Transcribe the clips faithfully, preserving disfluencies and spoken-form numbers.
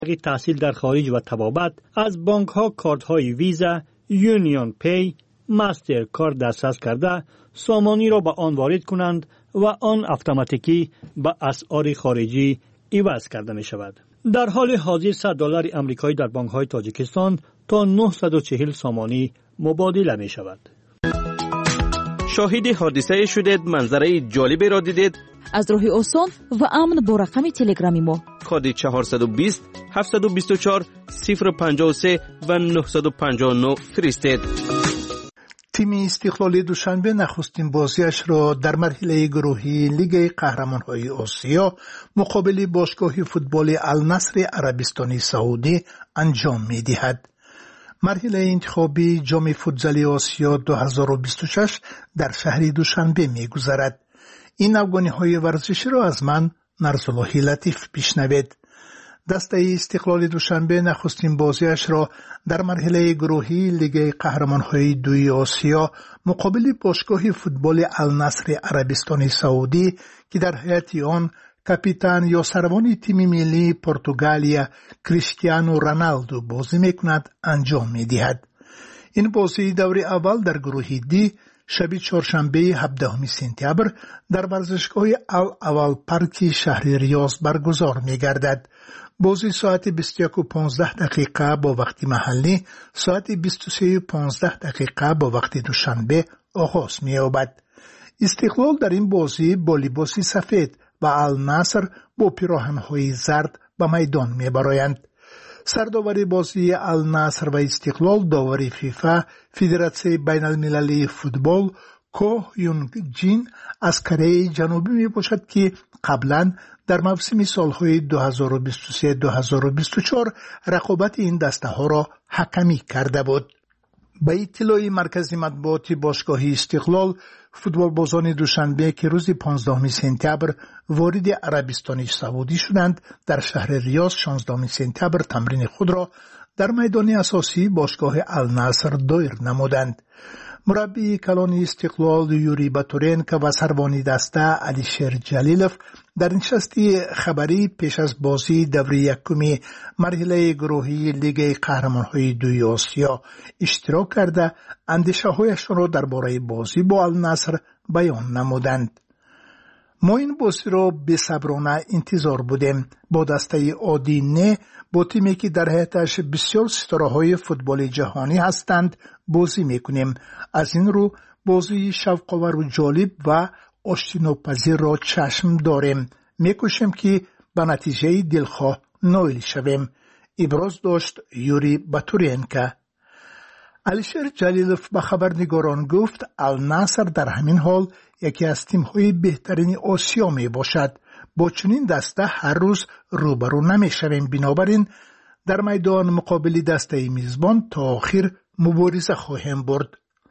تحصیل در خارج و طبابت از بانک ها کارت های ویزا، یونیون پی، ماستر کارت دسترس کرده سامانی را به آن وارد کنند و آن اتوماتیکی به اسعار خارجی عوض کرده می شود. در حال حاضر صد دلار آمریکایی در بانک های تاجیکستان تا نهصد و چهل سامانی مبادله می شود. شاهد حادثه شدید، منظره جالبی را دیدید؟ از راه آسان و امن با رقم تلگرامی ما کد چهارصد و بیست هفتصد و بیست و چهار صفر پنجاه و سه و نهصد و پنجاه و نه فرستید. تیم استقلال دوشنبه نخستین بازیش را در مرحله گروهی لیگ قهرمان‌های آسیا مقابل باشگاه فوتبال النصر عربستان سعودی انجام می‌دهد. مرحله انتخابی جام فوتزال آسیا دو هزار و بیست و شش در شهر دوشنبه می‌گذرد. این افغانی‌های ورزشی را از من نرسالله لطیف بشنوید. دسته استقلال دوشنبه نخستین بازیش را در مرحله گروهی لیگ قهرمان‌های دوی آسیا مقابل باشگاه فوتبال النصر عربستان سعودی که در هیئت آن کاپیتان یا سروان تیم ملی پرتغالیا کریستیانو رونالدو بازی میکند انجام میدهد. این بازی دور اول در گروه دی شب چهارشنبه هفدهم سپتامبر در ورزشگاه الاول پارک شهر ریاض برگزار میگردد. بازی ساعت بیست و یک و پانزده دقیقه با وقت محلی، ساعت بیست و سه و پانزده دقیقه با وقت دوشنبه آغاز می‌یابد. استقلال در این بازی با لباس سفید و النصر با پیراهن‌های زرد به میدان می‌برآیند. سرداوری بازی النصر و استقلال داوری فیفا فدراسیون بین المللی فوتبال کوه یونگ جین از کره جنوبی می باشد که قبلا در موسم سالهای دو هزار و بیست و سه دو هزار و بیست و چهار رقابت این دسته ها را حکمی کرده بود. با اطلاع مرکز مطبوعات باشگاه استقلال، فوتبال بازان دوشنبه که روز پانزدهم سپتامبر وارد عربستان سعودی شدند در شهر ریاض شانزدهم سپتامبر تمرین خود را در میدان اساسی باشگاه النصر دایر نمودند. مربی کلان استقلال یوری باتورنکو و سروان دسته علیشیر جلیلوف در نشستی خبری پیش از بازی دور یکم مرحله گروهی لیگ قهرمان‌های دوی آسیا اشتراک کرده اندیشه‌هایشان را درباره بازی با النصر بیان نمودند. ما این بازی را بی‌صبرانه انتظار بودیم. با دسته عادی نه با تیمی که در هیئتش بسیار ستاره‌های فوتبال جهانی هستند بازی میکنیم. از این رو بازی شوق‌آور و جالب و آشتی‌ناپذیر را چشم داریم. میکوشیم که به نتیجه دلخواه نائل شویم. ابراز داشت یوری باتورنکو. علیشیر جلیلوف به خبرنگاران گفت النصر در همین حال یکی از تیم‌های بهترین آسیا می باشد. با چنین دسته هر روز روبرو نمی شویم. بنابراین در میدان مقابل دسته میزبان تا آخر مبارزه خواهیم برد.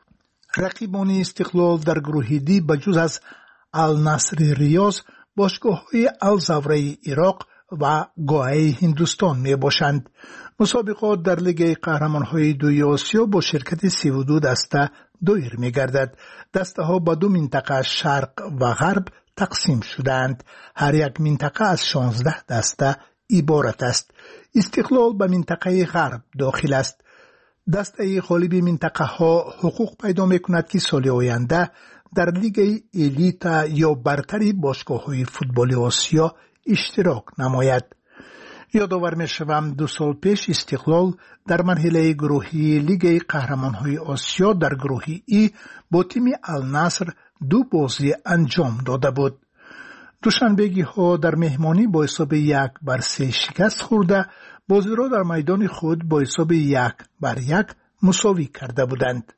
رقیبان استقلال در گروه دی بجز از النصر ریاض باشگاه‌های الزوره عراق و گوهه هندوستان می باشند. مسابقات در لیگ قهرمان‌های دوی آسیا با شرکت سی و دو دسته دایر می گردد. دسته ها با دو منطقه شرق و غرب تقسیم شدند. هر یک منطقه از شانزده دسته عبارت است. استقلال به منطقه غرب داخل است. دسته غالب منطقه ها حقوق پیدا می کند که سال آینده در لیگ الیت یا برتری باشگاه های فوتبال آسیا اشتراک نماید. یادآور می شوم دو سال پیش استقلال در مرحله گروهی لیگ قهرمان‌های آسیا در گروه ای با تیم النصر دو بازی انجام داده بود. دوشنبگی ها در مهمانی با حساب یک بر سه شکست خورده، بازی را در میدان خود با حساب یک بر یک مساوی کرده بودند.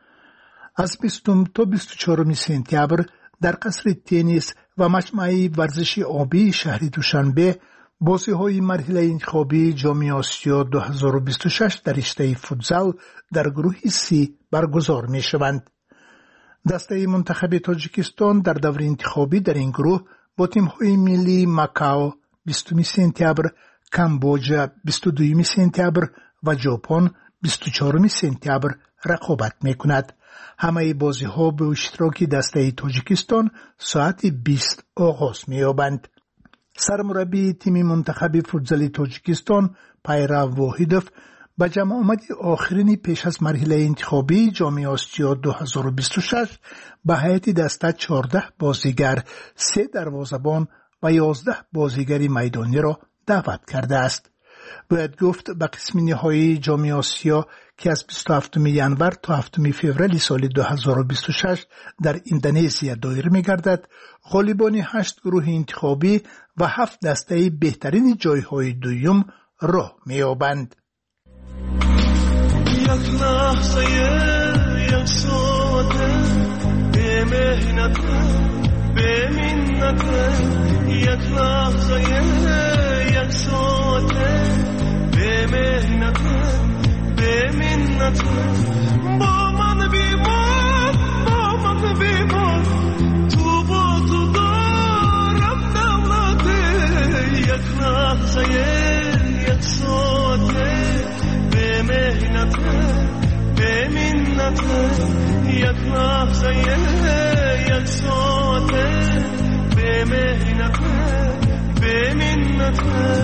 از بیستم تا بیست و چهارم سپتامبر در قصر تنیس و مجمع ورزشی آبی شهر دوشنبه بازی های مرحله انتخابی جام آسیا دو هزار و بیست و شش در رشته فوتزال در گروه سی برگزار می شوند. دسته منتخب تاجیکستان در دور انتخابی در این گروه با تیم های ملی ماکائو بیستم سپتامبر، کامبوجا بیست و دوم سپتامبر و ژاپن بیست و چهارم سپتامبر رقابت می کند. همه بازی ها به اشتراک دسته تاجیکستان ساعت بیست آغاز می یابند. سرمربی تیم منتخب فوتزال تاجیکستان پیرو واحدوف به جمع آمد آخرین پیش از مرحله انتخابی جام آسیا دو هزار و بیست و شش به هیئت دسته چهارده بازیگر، سه دروازه‌بان و یازده بازیگر میدانی را دعوت کرده است. باید گفت به قسم نهایی جام آسیا که از بیست و هفتم ژانویه تا هفتم فوریه سال دو هزار و بیست و شش در اندونزیا دایر می‌گردد، غالبان هشت گروه انتخابی و هفت دسته بهترین جایهای دوم راه می‌یابند. یک لحظه یک ساعته به مهنت به منت، یک لحظه یک ساعته به مهنت به منت، با من بیمان با من بیمان تو با تو دارم دولته، یک لحظه یک ساعته به مهنت به منت، یک لحظه یک ساعته به مهنت به منت.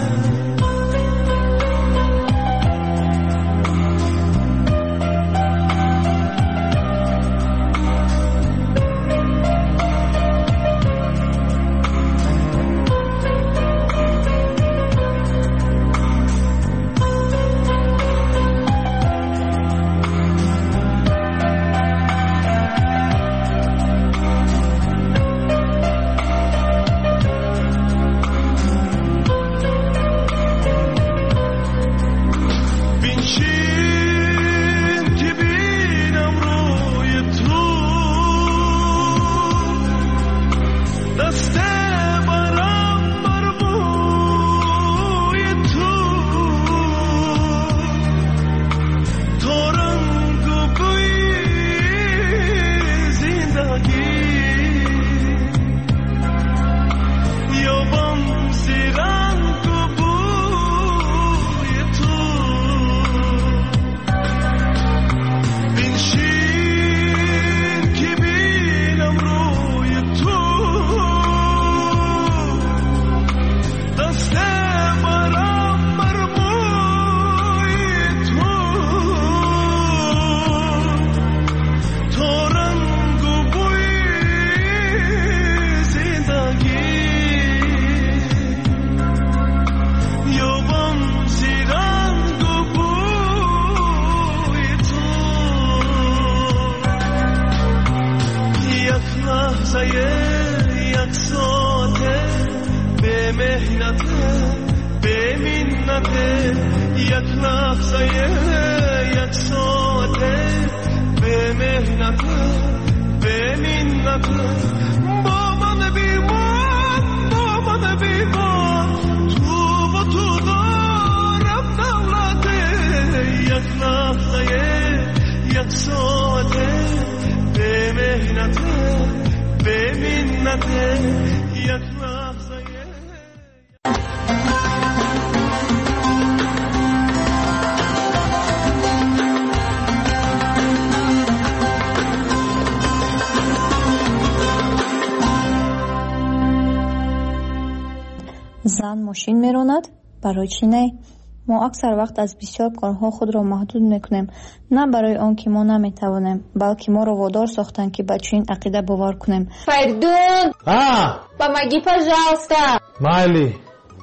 زن ماشین میراند؟ برای چی نه؟ ما اکثر وقت از بسیار کارها خود را محدود میکنیم، نه برای آن که ما نمیتوانیم، بلکه ما را وادار ساختن که به چنین عقیده باور کنیم. Perdón. Ah, Помоги, пожалуйста. Майли.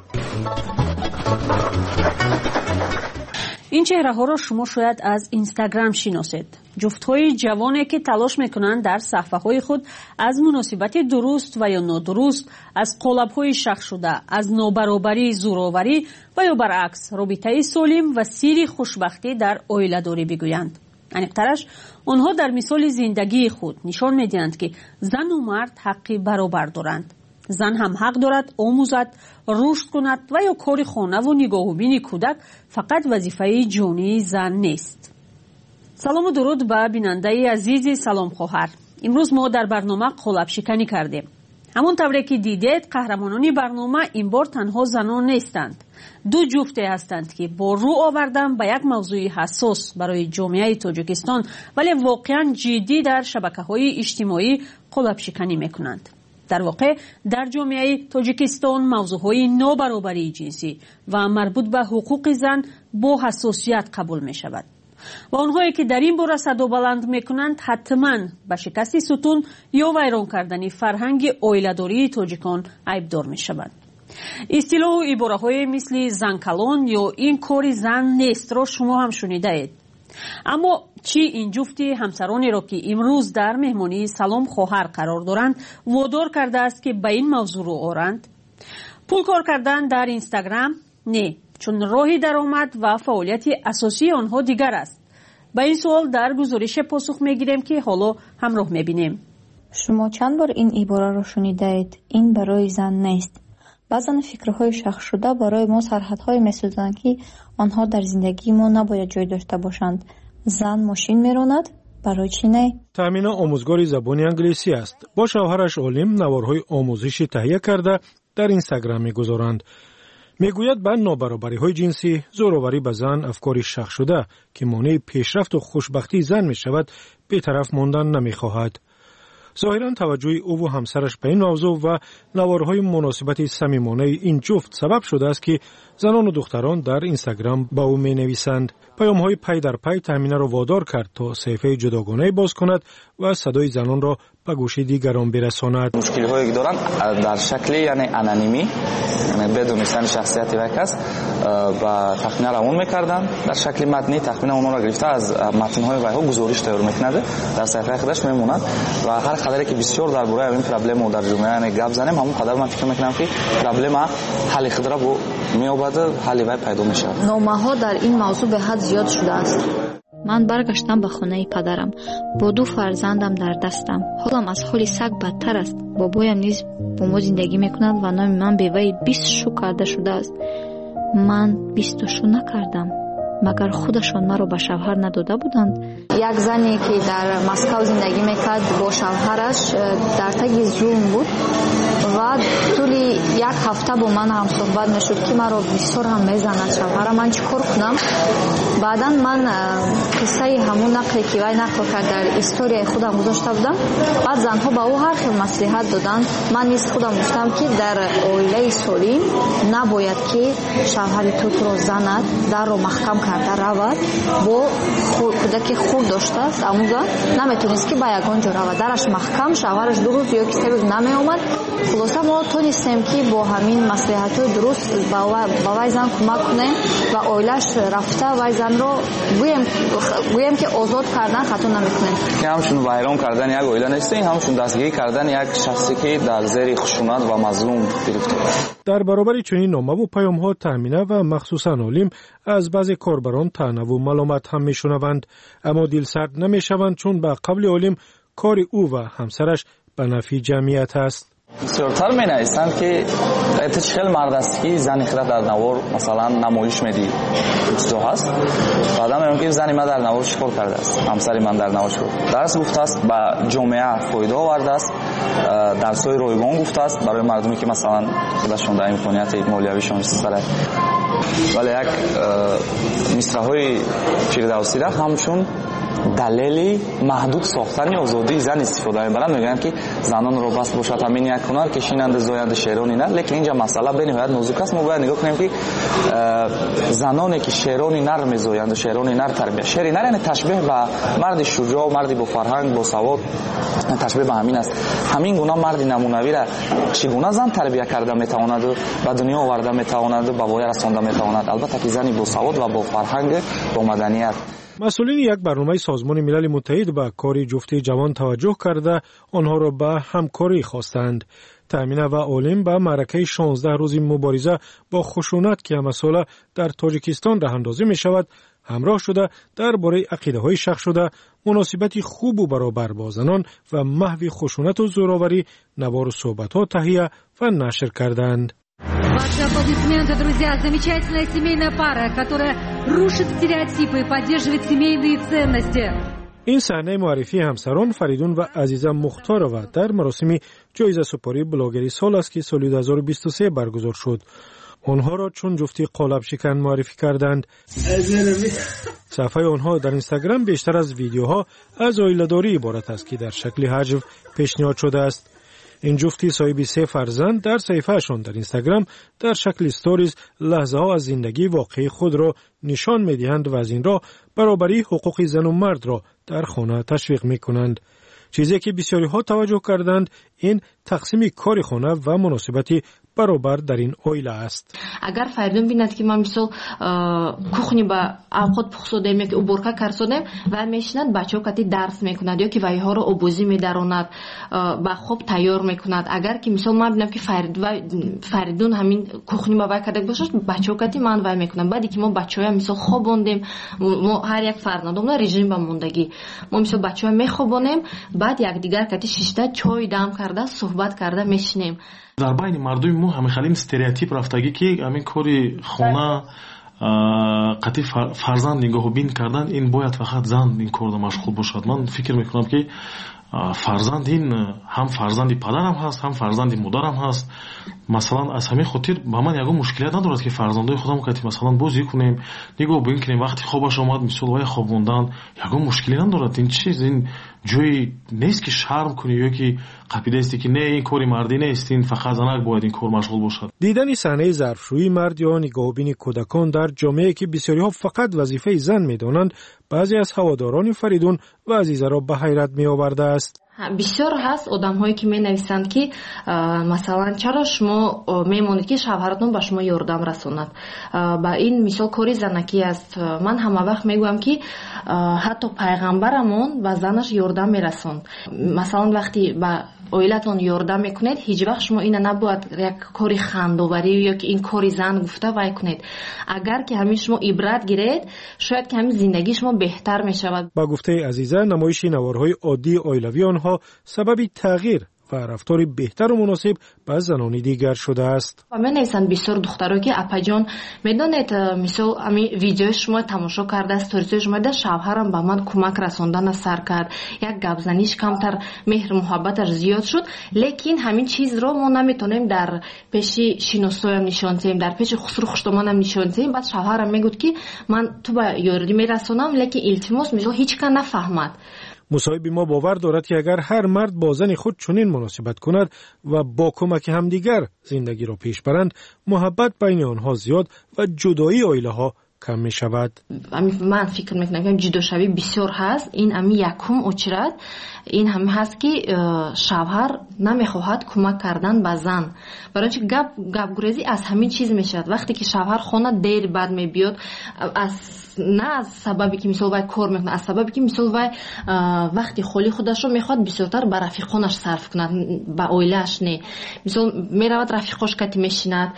این چهره ها را شما شاید از اینستاگرام شناسید. جفت های جوانی که تلاش میکنند در صفحه های خود از مناسبت درست و یا نادرست، از قالب های شخص شده، از نابرابری زورآوری و یا برعکس رابطه سالم و سیر خوشبختی در عائله داری بگویند. انقدرش آنها در مثال زندگی خود نشان میدهند که زن و مرد حقی برابر دارند. زن هم حق دارد آموزد، رشد کند و یا کار خانه و نگاه و بین کودک فقط وظیفه جانی زن نیست. سلام و درود به بیننده عزیز سلام خواهر. امروز ما در برنامه قالب شکنی کردیم. همون طوری که دیدید قهرمانان برنامه این بار تنها زنان نیستند. دو جفته هستند که با رو آوردن به یک موضوع حساس برای جامعه تاجیکستان ولی واقعا جدی در شبکه‌های اجتماعی قالب شکنی میکنند. در واقع در جامعه تاجیکستان موضوعهای نابرابری جنسی و مربوط به حقوق زن با حساسیت قبول می شود و آنهایی که در این باره صدا بلند می کنند حتما به شکست ستون یا ویران کردن فرهنگ عائله‌داری تاجیکان عیبدار می شوند. اصطلاح و عباره‌های مثل زن کلان یا این کاری زن نیست را شما هم شنیده اید. اما چی این جفتی همسرانی را که امروز در مهمانی سلام خواهر قرار دارند وادار کرده است که به این موضوع رو آرند؟ پول کار کردن در اینستاگرام؟ نه، چون راهی درآمد و فعالیت اساسی آنها دیگر است. به این سوال در گزارش پاسخ میگیریم که حالا همراه میبینیم. شما چند بار این عباره را شنیده اید؟ این برای زن نیست. بعضن فکرهای شخص شده برای ما سرحدهای می‌سازند که آنها در زندگی ما نباید جای داشته باشند. زن ماشین می‌راند، برای چی نه؟ تامینا آموزگار زبان انگلیسی است. با شوهرش عالم نوارهای آموزشی تهیه کرده در اینستاگرام می‌گذارند. میگوید به نابرابری‌های جنسی، زوراوری به زن افکاری شخص شده که مانع پیشرفت و خوشبختی زن می‌شود، بی‌طرف ماندن نمی‌خواهد. ظاهراً توجه او و همسرش به این موضوع و نوارهای مناسبت صمیمانه این جفت سبب شده است که زنان و دختران در اینستاگرام با او می نویسند. پیام‌های پی در پی تامینه را وادار کرد تا صفحه جداگانه باز کند و صدای زنان را به گوش دیگران برساند. مشکل‌هایی که دارند در شکل یعنی انانیمی، یعنی بدون نشان شخصیت یک کس و تخمین روان می‌کردند. در شکل متنی تخمین اونها را گرفته از متن‌های ویها گزارش تیار می‌کند، در صفحه خودش میموند و هر قدری که بسیار درباره این پرابلم در جامعه یعنی گپ زنیم، همون قدر من فکر می‌کنم که پرابلم حل خود را با می‌یابد، حل وای پیدا می‌شود. نامه‌ها در این موضوع به حد زیاد شده است. من برگشتم به خانه پدرم با دو فرزندم در دستم. حالم از حال سگ بدتر است. بابایم نیز با ما زندگی میکند و نام من به وی بیست شو کرده شده است. من بیست شو نکردم. مگر خودشان مرا به شوهر نداده بودند؟ یک زنی که در مسکو زندگی میکرد با شوهرش در تگ ظلم بود و طولی یک هفته با من هم صحبت میشد که مرا بسیار هم میزند شوهرم. من چیکار کنم؟ بعدا من قصه همون نقلی که وی نقل کرد در استوری خودم گذاشته بودم. بعد زنها با او هر خیلی مصلحت دادند. من نیز خودم گفتم که در عائله سالم نباید که شوهر تو تو را زند، در رو محکم کرده رود، با کودک خود داشته است اما نمیتونست که با یگان جا رود، درش محکم، شوهرش دو روز یا سه روز نمی آمد. خلاصه ما تونستیم که با همین مصلحت درست با وی زن کمک کنیم و عائله‌اش رفته وی زن رو گویم گویم که آزاد کردن خطا نمیکنیم. که همچون ویران کردن یک عائله نیست، همچون دستگیری کردن یک شخصی که در زیر خشونت و مظلوم گرفته است. در برابر چنین نامه و پیام‌ها تامینه و مخصوصاً عالم از بعضی کاربران طعنه و ملامت هم میشنوند، اما دلسرد نمیشوند چون به قبل عالم کار او و همسرش به نفع جمعیت است. بسیارتر می نویسند که اتشخیل مرد است که زنی خیلی در نوار مثلا نمایش میدی چیزا هست. بعدا میگم که زنی من در نوار چیکار کرده است، همسری من در نوار چیکار درس گفته است، به جامعه فایده آورده است، درس‌های رایگان گفته است برای مردمی که مثلا خودشون در امکانیت مالیویشون سره. ولی یک مصرع‌های فردوسی را همچون دلیلی محدود ساختن آزادی زن استفاده می‌برند. میگن که زنان رو بس باشد همین یک کنار کشینند زایند شیرانی نه، لیکن اینجا مسئله به نهایت نازک است. ما باید نگاه کنیم که زنانی که شیرانی نر می‌زایند و شیرانی نر تربیت، شیرانی نر یعنی تشبیه به مرد شجاع، مردی با فرهنگ، با سواد، تشبیه به همین است. همین گونه مرد نمونه‌ای را چگونه زن تربیت کرده میتواند و به دنیا آورده میتواند و به وای رسانده میتواند، البته که زنی با سواد و با فرهنگ، با مدنیت. مسئولین یک برنامه سازمان ملل متحد به کار جفتی جوان توجه کرده آنها را به همکاری خواستند. تامینه و عالم به معرکه شانزده روزی مبارزه با خشونت که مسئله در تاجیکستان راه اندازی می شود همراه شده درباره عقیده های شخص شده، مناسبت خوب و برابر با زنان و محو خشونت و زوراوری نوار و صحبت ها تهیه و نشر کردند. Ваши аплодисменты, друзья. Замечательная семейная пара, которая рушит стереотипы и поддерживает семейные ценности. این صحنه معرفی همسران فریدون و عزیزه مختارова در مراسم جایزه سپاری بلاگری سال است که سال دو هزار و بیست و سه برگزار شد. آنها را چون جفتی قالب شکن معرفی کردند. صفحه آنها در اینستاگرام بیشتر از ویدیوها از عائله‌داری عبارت است که در شکل حجم پیشنهاد شده است. این جفتی صاحب سه فرزند در صفحه‌شان در اینستاگرام در شکل استوریز لحظه ها از زندگی واقعی خود را نشان می‌دهند و از این راه برابری حقوق زن و مرد را در خانه تشویق می‌کنند. چیزی که بسیاری ها توجه کردند این تقسیم کار خانه و مناسبتی برابر در این اویله است. اگر فریدون بیند که ما مثل کухні با اوقات پخسودیم یا که уборка کردیم و میشند بچه‌ها کتی درس میکند یا که وای ها رو آبوزی میداروند با خوب تیار میکند. اگر که مثل ما ببینم که فرید و فریدون همین کухні با وای کرده باشه بچه‌ها کتی من وای میکنم. بعدی که ما بچه‌ها مثل خوابوندیم ما هر یک فرزندمون رژیم با موندگی ما مثل بچه‌ها میخوابونیم بعد یک دیگر کتی شیشته چای دم کرده صحبت کرده میشینیم. дар байни мардуми мо ҳамихалин стереотип рафтагӣ ки ҳамин кори хона қатъи фарзанд нигоҳубин кардан ин бояд фақат зан ин корда машғул бошад. ман фикр мекунам ки фарзанд ин ҳам фарзанди падарам ҳаст ҳам фарзанди модарам ҳаст. масалан аз ҳамин хотир ба ман ягон мушкилият надорад ки фарзандои худам кати масалан бозӣ кунем нигоҳ бин кунем вақти хобаш омад мисол вай хобондан ягон мушкилӣ надорад. ин чиз ин ҷои нест ки шарм кунӣ ё ки қапидасти ки не ин кори мардӣ нест ин фақат занак бояд ин кор машғул бошад. дидани саҳнаи зарфшӯии мард ё нигоҳубини кӯдакон дар ҷомеае ки бисёриҳо фақат вазифаи зан медонанд баъзе аз ҳаводорони Фаридун ва Азизаро ба ҳайрат меовардааст. бисёр ҳаст одамҳое ки менависанд ки масалан чаро шумо мемонед ки шавҳаратон ба шумо ёрдам расонад. ба ин мисол кори занакӣ аст. ман ҳама вақт мегӯям ки ҳатто пайғамбарамон ба занаш ёрдам мерасонд. масалан вақти ба оилатон ёрдам мекунед ҳеҷ вақт шумо ина набояд як кори хандоварӣ ё ки ин кори зан гуфта вай кунед. агар ки ҳамин шумо ибрат гиред шояд ки ҳамин зиндагии шумо беҳтар мешавад. ба гуфтаи Азиза намоиши наворҳои оддии оилавии онҳо сабаби тағйир ва рафтори беҳтару муносиб ба занони дигар шудааст. менависанд бисёр духтаро ки апаҷон медонед мисол ами видеои шумо тамошо карда сторисои шумо да шавҳарам ба ман кӯмак расондана сар кард як гапзаниш камтар меҳру муҳаббаташ зиёд шуд. лекин ҳамин чизро мо наметонем дар пеши шиносоям нишон диҳем дар пеши хусру хуштомонам нишон диҳем. баъд шавҳарам мегӯд ки ман ту ба ёрдӣ мерасонам лекин илтимос мисол ҳеҷ кас нафаҳмад. مصاحبی ما باور دارد که اگر هر مرد با زن خود چنین مناسبت کند و با کمک همدیگر زندگی را پیش برند محبت بین آنها زیاد و جدایی عائله ها کم می شود. من فکر میکنم که جداشوی بسیار هست. این امی یکم اچرد این هم هست که شوهر نمیخواهد کمک کردن به زن. برای اینکه گپ گپ گریزی از همین چیز میشد. وقتی که شوهر خانه دیر بعد میبیاد از نه از سببی که مثلا وای کار میکنه از سببی که مثلا وای وقتی خالی خودش رو میخواد بسیارتر به رفیقانش صرف کنه به عائله‌اش نه. مثلا میرود رفیقاش کتی میشیند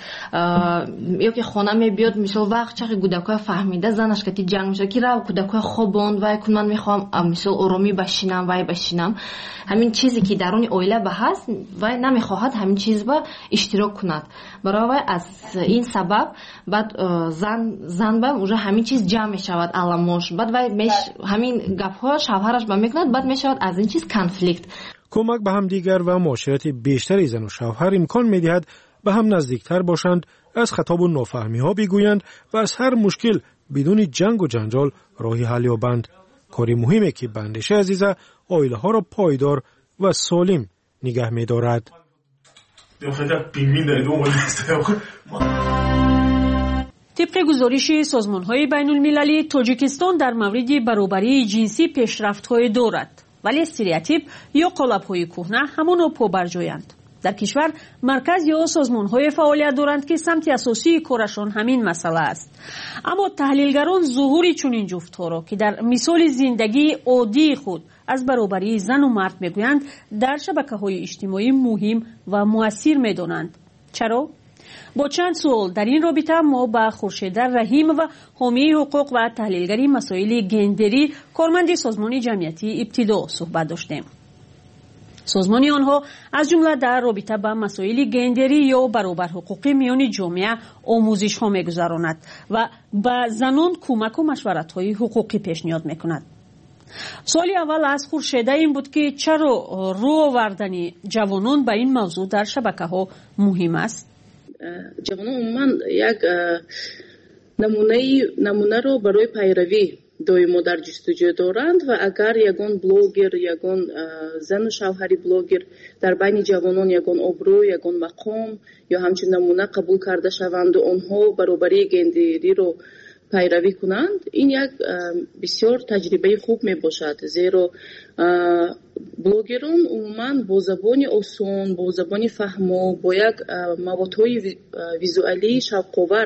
یا که خانه میبیاد مثلا وقت چقدر کودکای فهمیده زنش کتی جنگ میشه که رو کودکای خوابوند وای کن من میخوام مثلا آرامی بشینم وای بشینم. همین چیزی که درون عائله به هست وای نمیخواهد همین چیز با اشتراک کند. برای وای از این سبب بعد زن زن با اونجا همین چیز جمع میشود علامش بعد وای میش همین گپ‌ها شوهرش با میکند بعد میشود از این چیز کانفلیکت. کمک به هم دیگر و معاشرت بیشتری زن و شوهر امکان میدهد به هم نزدیکتر باشند، از خطاب و نافهمی ها بگویند و از هر مشکل بدون جنگ و جنجال راهی حل یابند. کاری مهمه که به اندیشه عزیزه عائله ها را پایدار و سالم نگه می‌دارد. طبق گزارش سازمان‌های بین‌المللی تاجیکستان در مورد برابری جنسی پیشرفت‌های دارد، ولی استریوتیپ یا قالب‌های کهنه همانو پابرجایند. در کشور مرکز یا سازمان‌های فعالیت دارند که سمت اساسی کارشان همین مسئله است. اما تحلیلگران ظهور چنین جفت‌ها را که در مثال زندگی عادی خود از برابری زن و مرد میگویند در شبکه‌های اجتماعی مهم و مؤثر می‌دانند. چرا؟ با چند سوال در این رابطه ما با خورشید رحیم و حامی حقوق و تحلیلگری مسائل گندری کارمند سازمان جمعیتی ابتدا صحبت داشتیم. سازمان آنها از جمله در رابطه با مسائل گندری یا برابر حقوقی میان جامعه آموزش ها میگذراند و به زنان کمک و مشورت های حقوقی پیشنهاد میکند. سوال اول از خورشید این بود که چرا رو آوردن جوانان به این موضوع در شبکه ها مهم است؟ جوانان عموما یک نمونه نمونه رو برای پیروی доимо дар ҷустуҷӯ доранд ва агар ягон блогер, ягон зану шавҳари блогер дар байни ҷавонон ягон обрӯ, ягон мақом ё ҳамчун намуна қабул карда шаванду онҳо баробарии гендериро пайравӣ кунанд, ин як бисёр таҷрибаи хуб мебошад, зеро блогерон умуман бо забони осон, бо забони фаҳмо, бо як маводҳои визуалии шавқовар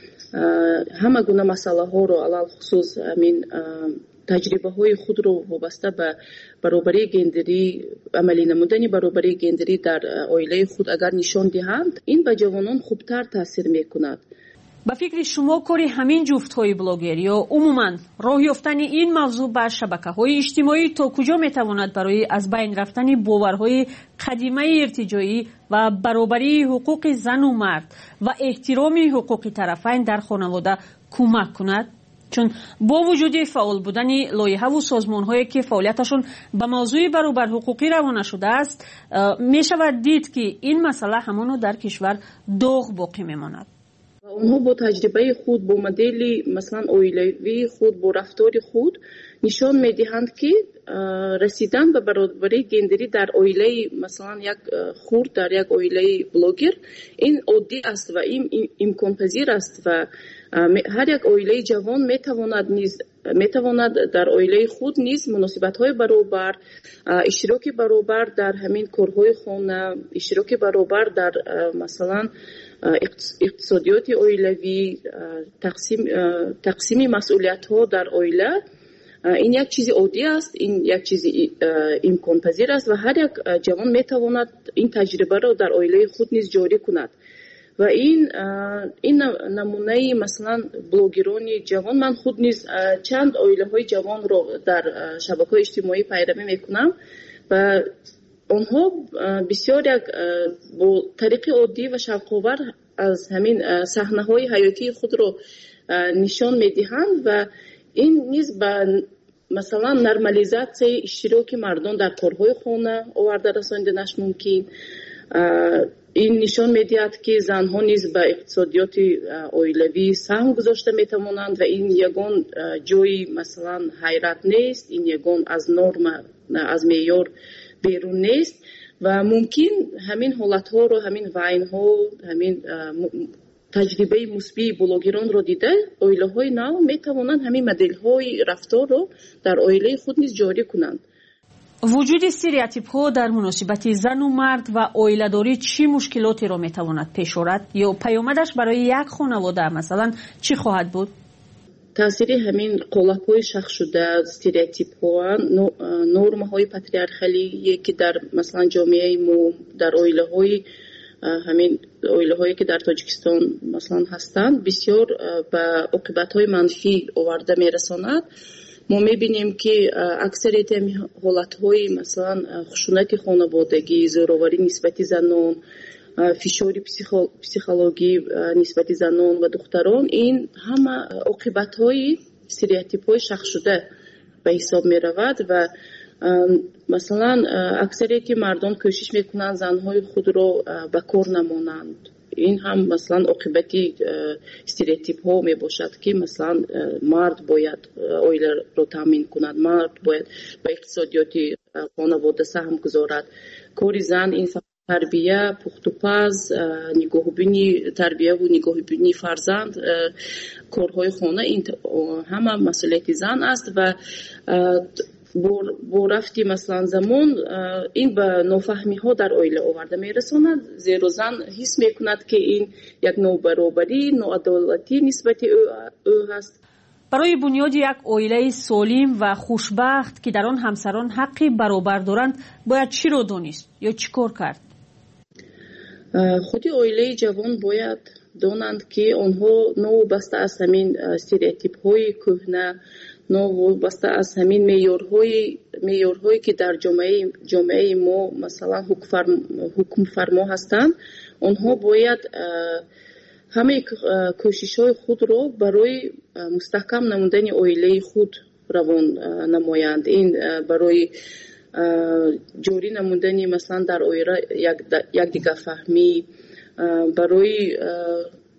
ҳама гуна масъалаҳоро алалхусус амин таҷрибаҳои худро вобаста ба баробарии гендерӣ, амалӣ намудани баробарии гендерӣ дар оилаи худ агар нишон диҳанд, ин ба ҷавонон хубтар таъсир мекунад. ба фикри шумо кори ҳамин ҷуфтҳои блогер ё умуман роҳ ёфтани ин мавзӯъ ба шабакаҳои иҷтимоӣ то куҷо метавонад барои аз байн рафтани боварҳои қадимаи иртиҷоӣ ва баробарии ҳуқуқи зану мард ва эҳтироми ҳуқуқи тарафайн дар хонавода кӯмак кунад? чун бо вуҷуди фаъол будани лоиҳаву созмонҳое ки фаъолияташон ба мавзӯи баробарҳуқуқӣ равона шудааст, мешавад дид ки ин масъала ҳамоно дар кишвар доғ боқӣ мемонад. онҳо бо таҷрибаи худ, бо модели масалан оилавии худ, бо рафтори худ нишон медиҳанд ки расидан ба баробарии гендерӣ дар оилаи масалан як хурд, дар як оилаи блогер ин оддӣ аст ва ин имконпазир аст ва ҳар як оилаи ҷавон метавонад низ метавонад дар оилаи худ низ муносибатҳои баробар, иштироки баробар дар ҳамин корҳои хона, иштироки баробар дар масалан иқтисодиёти оилавӣ, тақсим тақсими масъулиятҳо дар оила, ин як чизи оддӣ аст, ин як чизи имконпазир аст ва ҳар як ҷавон метавонад ин таҷрибаро дар оилаи худ низ ҷорӣ кунад. ва ин ин намунаи масалан блогерони ҷавон, ман худ низ чанд оилаҳои ҷавонро дар шабакаҳои иҷтимоӣ пайравӣ мекунам ва онҳо бисёр як бо тариқи оддӣ ва шавқовар аз ҳамин саҳнаҳои ҳаётии худро нишон медиҳанд ва ин низ ба масалан нормализатсияи иштироки мардон дар корҳои хона оварда расониданаш мумкин. ин нишон медиҳад ки занҳо низ ба иқтисодиёти оилавӣ саҳм гузошта метавонанд ва ин ягон ҷои масалан ҳайрат нест, ин ягон аз норма, аз меъёр берун нест ва мумкин ҳамин ҳолатҳоро, ҳамин вайнҳо, ҳамин таҷрибаи мусбии блогеронро дида оилаҳои нав метавонанд ҳамин моделҳои рафторро дар оилаи худ низ ҷорӣ кунанд. вуҷуди стереотипҳо дар муносибати зану мард ва оиладорӣ чӣ мушкилотеро метавонад пеш орад ё паёмадаш барои як хонавода масалан чӣ хоҳад буд? таъсири ҳамин қолабҳои шахшшуда, стереотипҳо, нормаҳои патриархалие ки дар масалан ҷомеаи мо, дар оилаҳои ҳамин оилаҳое ки дар Тоҷикистон масалан ҳастанд, бисёр ба оқибатҳои манфӣ оварда мерасонад. мо мебинем ки аксарияти ҳолатҳои масалан хушунати хонаводагӣ, зӯроварӣ нисбати занон, фишори психологӣ нисбати занон ва духтарон, ин ҳама оқибатҳои стереотипҳои шахшшуда ба ҳисоб меравад ва масалан аксарияти мардон кӯшиш мекунанд занҳои худро ба кор намонанд. ин ҳам масалан оқибати стереотипҳо мебошад ки масалан мард бояд оиларо таъмин кунад, мард бояд ба иқтисодиёти хонавода саҳм гузорад. кори зан ин тарбия, пухтупаз, нигоҳубини тарбияву нигоҳубини фарзанд, корҳои хона, ин ҳама масъулияти зан аст ва бо рафти масалан замон ин ба нофаҳмиҳо дар оила оварда мерасонад, зеро зан ҳис мекунад ки ин як нобаробарӣ, ноадолатӣ нисбати ӯ ҳаст. барои бунёди як оилаи солим ва хушбахт ки дар он ҳамсарон ҳаққи баробар доранд бояд чиро донист ё чӣ кор кард? худи оилаи ҷавон бояд донанд ки онҳо новобаста аз ҳамин стереотипҳои кӯҳна, новобаста аз ҳамин меъёрҳои меъёрҳое ки дар ҷомеаи ҷомеаи мо масалан ҳукмфармо ҳастанд, онҳо бояд ҳамаи кӯшишҳои худро барои мустаҳкам намудани оилаи худ равон намоянд. ин барои ҷорӣ намудани масалан дар оила якдигарфаҳмӣ, барои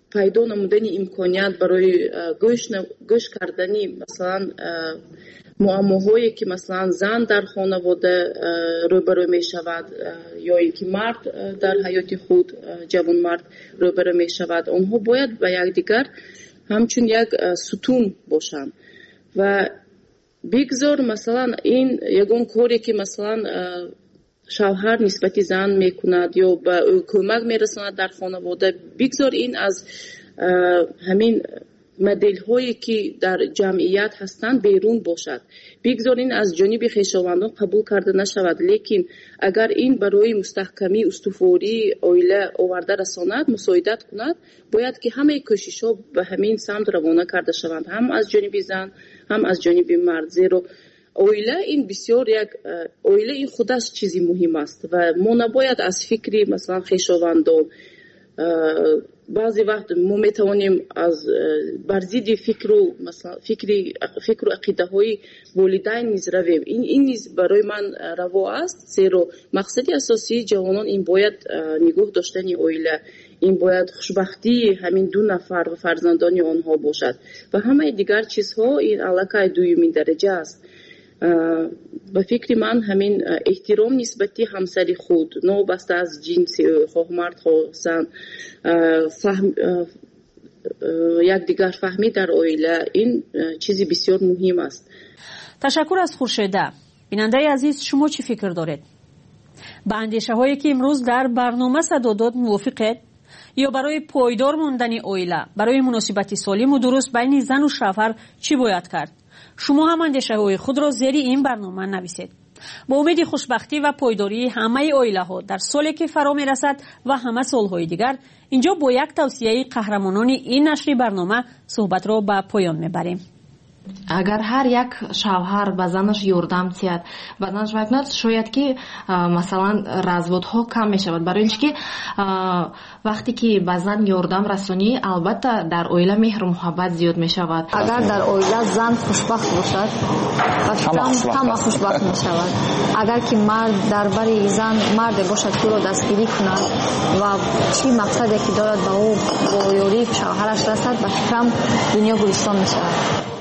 пайдо намудани имконият барои гӯш кардани масалан муаммоҳое ки масалан зан дар хонавода рӯбарӯ мешавад ё ин ки мард дар ҳаёти худ ҷавонмард рӯбарӯ мешавад, онҳо бояд ба якдигар ҳамчун як сутун бошанд ва бигзор масалан ин ягон коре ки масалан шавҳар нисбати зан мекунад ё ба ӯ кӯмак мерасонад дар хонавода, бигзор ин аз ҳамин моделҳое ки дар ҷамъият ҳастанд берун бошад, бигзор ин аз ҷониби хешовандон қабул карда нашавад. Лекин агар ин барои мустаҳкамии устувории оила оварда расонад, мусоидат кунад, бояд ки ҳамаи кӯшишҳо ба ҳамин самт равона карда шаванд, ҳам аз ҷониби зан, ҳам аз ҷониби мард. Зеро оила ин бисёр як оила ин худаш чизи муҳим аст ва мо набояд аз фикри масалан хешовандон баъзе вақт мо метавонем аз бар зидди фикру масалан фикри фикру ақидаҳои волидайн низ равем. ин ин низ барои ман раво аст, зеро мақсади асосии ҷавонон ин бояд нигоҳ доштани оила, ин бояд хушбахтии ҳамин ду нафар ва фарзандони онҳо бошад ва ҳамаи дигар чизҳо ин аллакай дуюмин дараҷа аст. ба фикри ман ҳамин эҳтиром нисбати ҳамсари худ новобаста аз ҷинси ӯ, хоҳ мард хоҳ зан, якдигар фаҳмӣ дар оила, ин чизи бисёр муҳим аст. ташаккур аз хуршеда. бинандаи азиз, шумо чӣ фикр доред? ба андешаҳое ки имрӯз дар барнома садо дод мувофиқед? ё барои пойдор мондани оила, барои муносибати солиму дуруст байни зану шавҳар чӣ бояд кард? шумо ҳам андешаҳои худро зери ин барнома нависед. با امید خوشبختی و پایداری همه اویله‌ها در سالی که فرا می‌رسد و همه سال‌های دیگر، اینجا با یک توصیه قهرمانان این نشر برنامه صحبت را به پایان می‌بریم. агар ҳар як шавҳар ба занаш ёрдам диҳад, ба занаш вакнад, шояд ки масалан разводҳо кам мешавад, барои ин ки вақте ки ба зан ёрдам расонӣ, албатта дар оила меҳру муҳаббат зиёд мешавад. агар дар оила зан хушбахт бошад, ҳама хушбахт мешавад. агар ки мард дар бари зан марде бошад ки ӯро дастгирӣ кунад ва чӣ мақсаде ки дорад ба ӯ бо ёрии шавҳараш расад, ба фикрам дунё гулистон мешавад.